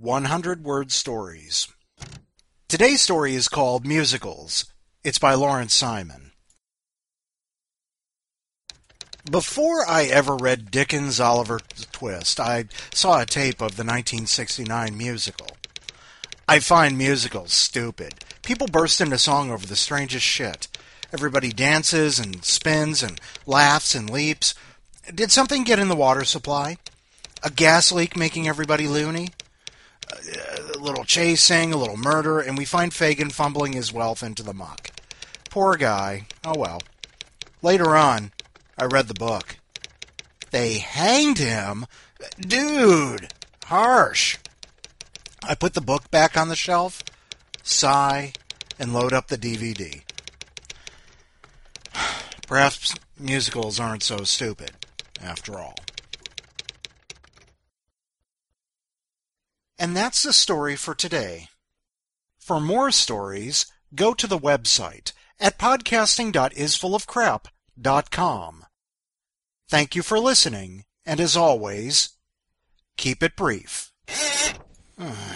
100-word stories. Today's story is called Musicals. It's by Lawrence Simon. Before I ever read Dickens' Oliver Twist, I saw a tape of the 1969 musical. I find musicals stupid. People burst into song over the strangest shit. Everybody dances and spins and laughs and leaps. Did something get in the water supply? A gas leak making everybody loony? A little chasing, a little murder, and we find Fagin fumbling his wealth into the muck. Poor guy. Oh well. Later on, I read the book. They hanged him? Dude! Harsh. I put the book back on the shelf, sigh, and load up the DVD. Perhaps musicals aren't so stupid, after all. And that's the story for today. For more stories, go to the website at podcasting.isfullofcrap.com. Thank you for listening, and as always, keep it brief.